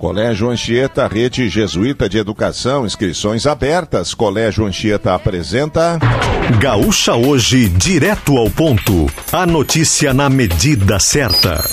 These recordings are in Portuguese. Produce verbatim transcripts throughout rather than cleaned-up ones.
Colégio Anchieta, rede jesuíta de educação, inscrições abertas. Colégio Anchieta apresenta... Gaúcha Hoje, direto ao ponto. A notícia na medida certa.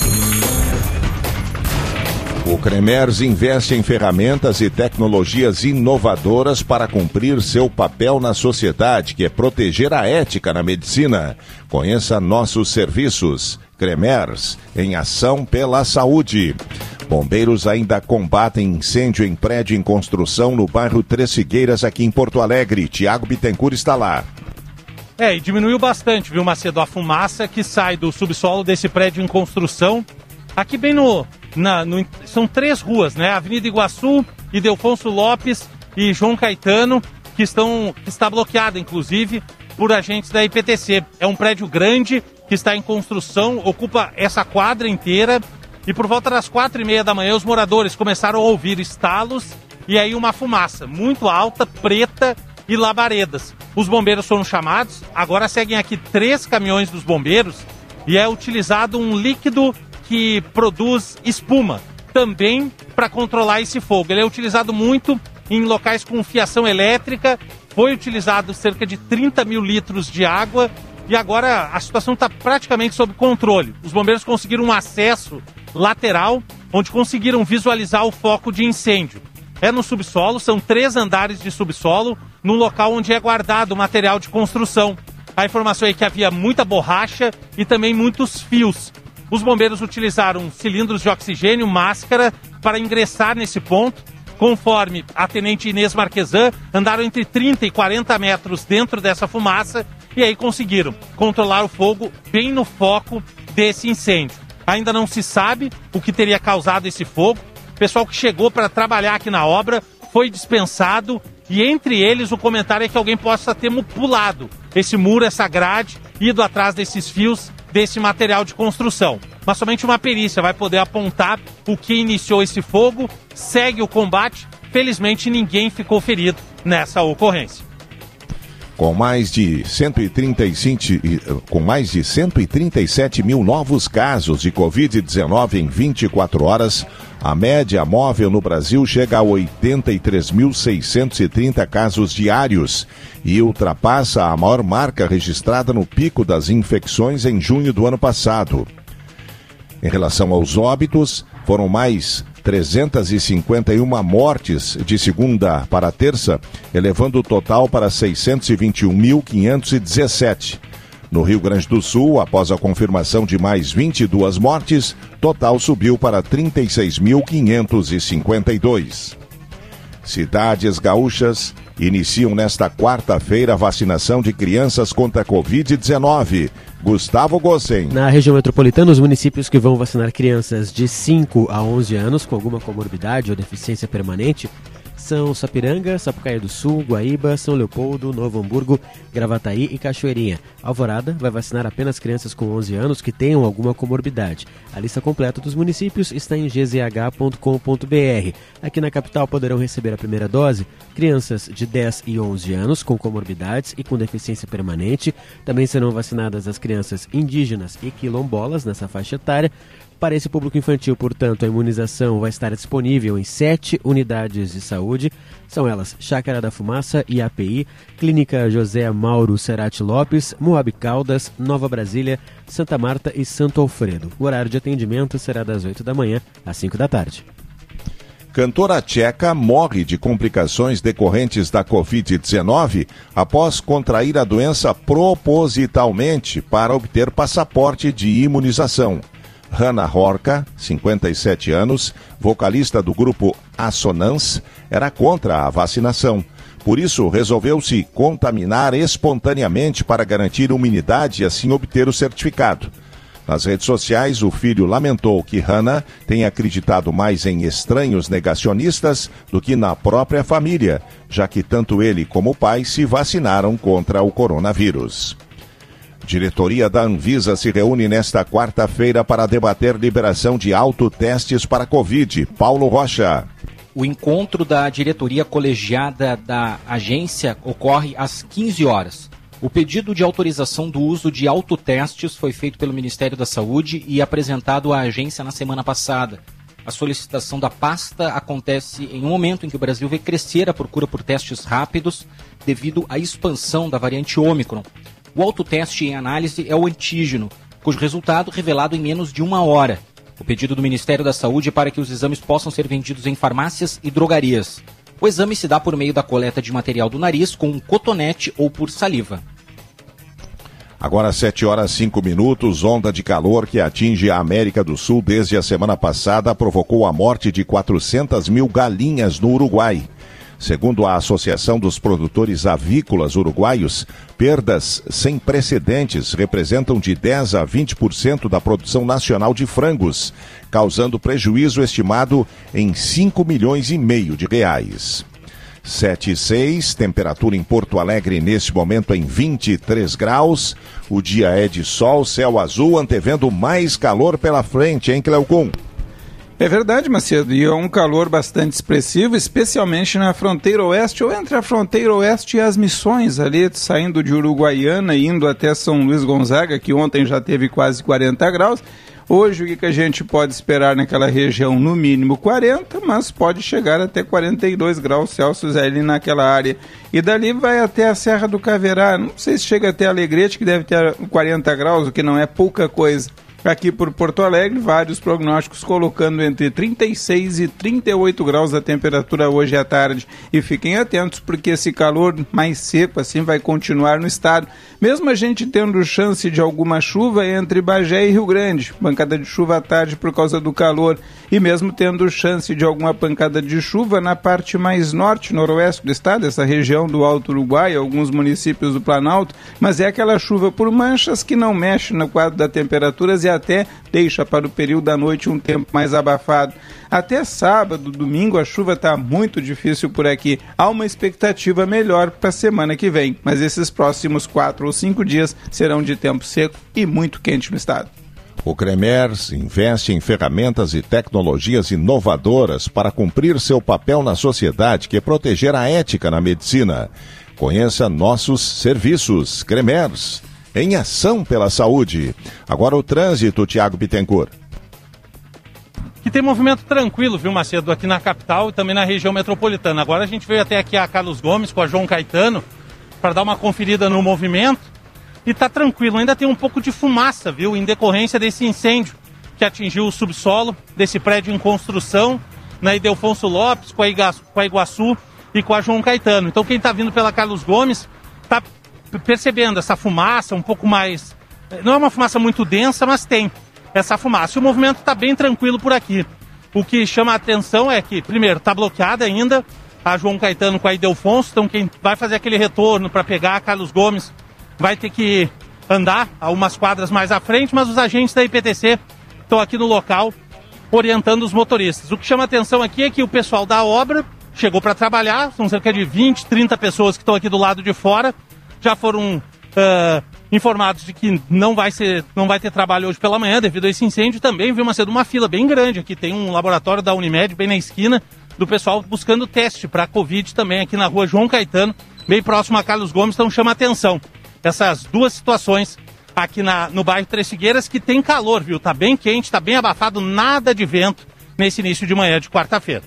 O Cremers investe em ferramentas e tecnologias inovadoras para cumprir seu papel na sociedade, que é proteger a ética na medicina. Conheça nossos serviços. Cremers, em ação pela saúde. Bombeiros ainda combatem incêndio em prédio em construção no bairro Três Figueiras, aqui em Porto Alegre. Tiago Bittencourt está lá. É, e diminuiu bastante, viu, Macedo, a fumaça que sai do subsolo desse prédio em construção. Aqui bem no... Na, no são três ruas, né? Avenida Iguaçu, Ildefonso Lopes e João Caetano, que, estão, que está bloqueada, inclusive, por agentes da I P T C. É um prédio grande que está em construção, ocupa essa quadra inteira. E por volta das quatro e meia da manhã, os moradores começaram a ouvir estalos e aí uma fumaça muito alta, preta e labaredas. Os bombeiros foram chamados, agora seguem aqui três caminhões dos bombeiros e é utilizado um líquido que produz espuma, também para controlar esse fogo. Ele é utilizado muito em locais com fiação elétrica, foi utilizado cerca de trinta mil litros de água e agora a situação está praticamente sob controle. Os bombeiros conseguiram um acesso lateral, onde conseguiram visualizar o foco de incêndio. É no subsolo, são três andares de subsolo, num local onde é guardado material de construção. A informação é que havia muita borracha e também muitos fios. Os bombeiros utilizaram cilindros de oxigênio, máscara, para ingressar nesse ponto. Conforme a tenente Inês Marquesan, andaram entre trinta e quarenta metros dentro dessa fumaça e aí conseguiram controlar o fogo bem no foco desse incêndio. Ainda não se sabe o que teria causado esse fogo. O pessoal que chegou para trabalhar aqui na obra foi dispensado e entre eles o comentário é que alguém possa ter pulado esse muro, essa grade, ido atrás desses fios, desse material de construção. Mas somente uma perícia vai poder apontar o que iniciou esse fogo, segue o combate. Felizmente ninguém ficou ferido nessa ocorrência. Com mais de cento e trinta e cinco, com mais de cento e trinta e sete mil novos casos de covid dezenove em vinte e quatro horas, a média móvel no Brasil chega a oitenta e três mil seiscentos e trinta casos diários e ultrapassa a maior marca registrada no pico das infecções em junho do ano passado. Em relação aos óbitos, foram mais trezentas e cinquenta e uma mortes de segunda para terça, elevando o total para seiscentos e vinte e um mil quinhentos e dezessete. No Rio Grande do Sul, após a confirmação de mais vinte e duas mortes, total subiu para trinta e seis mil quinhentos e cinquenta e dois. Cidades gaúchas iniciam nesta quarta-feira a vacinação de crianças contra a covid dezenove. Gustavo Gossen. Na região metropolitana, os municípios que vão vacinar crianças de cinco a onze anos com alguma comorbidade ou deficiência permanente são Sapiranga, Sapucaí do Sul, Guaíba, São Leopoldo, Novo Hamburgo, Gravataí e Cachoeirinha. Alvorada vai vacinar apenas crianças com onze anos que tenham alguma comorbidade. A lista completa dos municípios está em g z h ponto com ponto b r. Aqui na capital poderão receber a primeira dose crianças de dez e onze anos com comorbidades e com deficiência permanente. Também serão vacinadas as crianças indígenas e quilombolas nessa faixa etária. Para esse público infantil, portanto, a imunização vai estar disponível em sete unidades de saúde. São elas Chácara da Fumaça, I A P I, Clínica José Mauro Cerati Lopes, Moab Caldas, Nova Brasília, Santa Marta e Santo Alfredo. O horário de atendimento será das oito da manhã às cinco da tarde. Cantora tcheca morre de complicações decorrentes da covid dezenove após contrair a doença propositalmente para obter passaporte de imunização. Hanna Horka, cinquenta e sete anos, vocalista do grupo Assonance, era contra a vacinação. Por isso, resolveu se contaminar espontaneamente para garantir imunidade e assim obter o certificado. Nas redes sociais, o filho lamentou que Hanna tenha acreditado mais em estranhos negacionistas do que na própria família, já que tanto ele como o pai se vacinaram contra o coronavírus. Diretoria da Anvisa se reúne nesta quarta-feira para debater liberação de autotestes para Covid. Paulo Rocha. O encontro da diretoria colegiada da agência ocorre às quinze horas. O pedido de autorização do uso de autotestes foi feito pelo Ministério da Saúde e apresentado à agência na semana passada. A solicitação da pasta acontece em um momento em que o Brasil vê crescer a procura por testes rápidos devido à expansão da variante Ômicron. O autoteste em análise é o antígeno, cujo resultado revelado em menos de uma hora. O pedido do Ministério da Saúde é para que os exames possam ser vendidos em farmácias e drogarias. O exame se dá por meio da coleta de material do nariz com um cotonete ou por saliva. Agora sete horas e cinco minutos, onda de calor que atinge a América do Sul desde a semana passada provocou a morte de quatrocentas mil galinhas no Uruguai. Segundo a Associação dos Produtores Avícolas Uruguaios, perdas sem precedentes representam de dez a vinte por cento da produção nacional de frangos, causando prejuízo estimado em cinco milhões e meio de reais. sete e seis, temperatura em Porto Alegre neste momento em vinte e três graus. O dia é de sol, céu azul, antevendo mais calor pela frente, hein, Cleocum? É verdade, Macedo, e é um calor bastante expressivo, especialmente na fronteira oeste, ou entre a fronteira oeste e as Missões, ali saindo de Uruguaiana e indo até São Luís Gonzaga, que ontem já teve quase quarenta graus. Hoje o que a gente pode esperar naquela região? No mínimo quarenta, mas pode chegar até quarenta e dois graus Celsius ali naquela área. E dali vai até a Serra do Caverá, não sei se chega até Alegrete, que deve ter quarenta graus, o que não é pouca coisa. Aqui por Porto Alegre, vários prognósticos colocando entre trinta e seis e trinta e oito graus a temperatura hoje à tarde. E fiquem atentos, porque esse calor mais seco assim vai continuar no estado. Mesmo a gente tendo chance de alguma chuva entre Bagé e Rio Grande, pancada de chuva à tarde por causa do calor, e mesmo tendo chance de alguma pancada de chuva na parte mais norte, noroeste do estado, essa região do Alto Uruguai, alguns municípios do Planalto, mas é aquela chuva por manchas que não mexe no quadro da temperaturas e até deixa para o período da noite um tempo mais abafado. Até sábado, domingo, a chuva está muito difícil por aqui. Há uma expectativa melhor para a semana que vem, mas esses próximos quatro ou cinco dias serão de tempo seco e muito quente no estado. O Cremers investe em ferramentas e tecnologias inovadoras para cumprir seu papel na sociedade, que é proteger a ética na medicina. Conheça nossos serviços. Cremers, em ação pela saúde. Agora o trânsito, Tiago Bittencourt. Que tem movimento tranquilo, viu, Macedo, aqui na capital e também na região metropolitana. Agora a gente veio até aqui a Carlos Gomes com a João Caetano para dar uma conferida no movimento e tá tranquilo. Ainda tem um pouco de fumaça, viu, em decorrência desse incêndio que atingiu o subsolo desse prédio em construção na Ildefonso Lopes, com a, Igaçu, com a Iguaçu e com a João Caetano. Então quem tá vindo pela Carlos Gomes tá percebendo essa fumaça um pouco mais... Não é uma fumaça muito densa, mas tem essa fumaça. E o movimento está bem tranquilo por aqui. O que chama a atenção é que, primeiro, está bloqueada ainda a João Caetano com a Ildefonso. Então quem vai fazer aquele retorno para pegar a Carlos Gomes vai ter que andar a umas quadras mais à frente, mas os agentes da I P T C estão aqui no local orientando os motoristas. O que chama a atenção aqui é que o pessoal da obra chegou para trabalhar, são cerca de vinte, trinta pessoas que estão aqui do lado de fora. Já foram uh, informados de que não vai, ser, não vai ter trabalho hoje pela manhã devido a esse incêndio. Também viu, Macedo, uma fila bem grande aqui. Tem um laboratório da Unimed bem na esquina do pessoal buscando teste para a Covid também aqui na rua João Caetano, bem próximo a Carlos Gomes. Então chama atenção essas duas situações aqui na, no bairro Três Figueiras, que tem calor, viu? Tá bem quente, tá bem abafado, nada de vento nesse início de manhã de quarta-feira.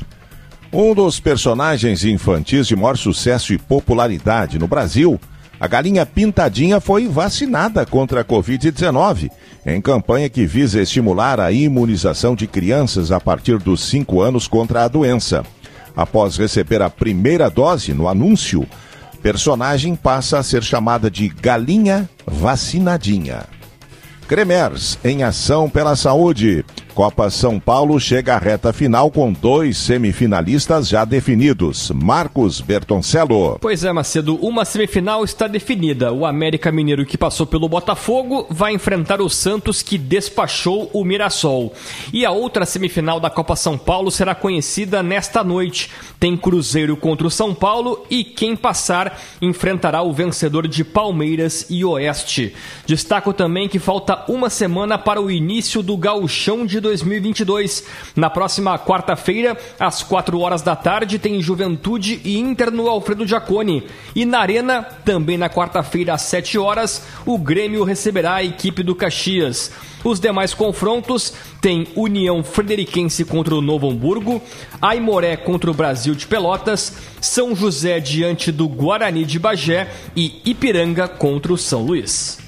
Um dos personagens infantis de maior sucesso e popularidade no Brasil, a galinha pintadinha, foi vacinada contra a covid dezenove, em campanha que visa estimular a imunização de crianças a partir dos cinco anos contra a doença. Após receber a primeira dose no anúncio, personagem passa a ser chamada de galinha vacinadinha. Cremers, em ação pela saúde. Copa São Paulo chega à reta final com dois semifinalistas já definidos. Marcos Bertoncello. Pois é, Macedo, uma semifinal está definida. O América Mineiro, que passou pelo Botafogo, vai enfrentar o Santos, que despachou o Mirassol. E a outra semifinal da Copa São Paulo será conhecida nesta noite. Tem Cruzeiro contra o São Paulo e quem passar enfrentará o vencedor de Palmeiras e Oeste. Destaco também que falta uma semana para o início do Gauchão de dois mil e vinte e dois. Na próxima quarta-feira, às quatro horas da tarde, tem Juventude e Inter no Alfredo Jaconi. E na Arena, também na quarta-feira, às sete horas, o Grêmio receberá a equipe do Caxias. Os demais confrontos têm União Frederiquense contra o Novo Hamburgo, Aimoré contra o Brasil de Pelotas, São José diante do Guarani de Bagé e Ipiranga contra o São Luís.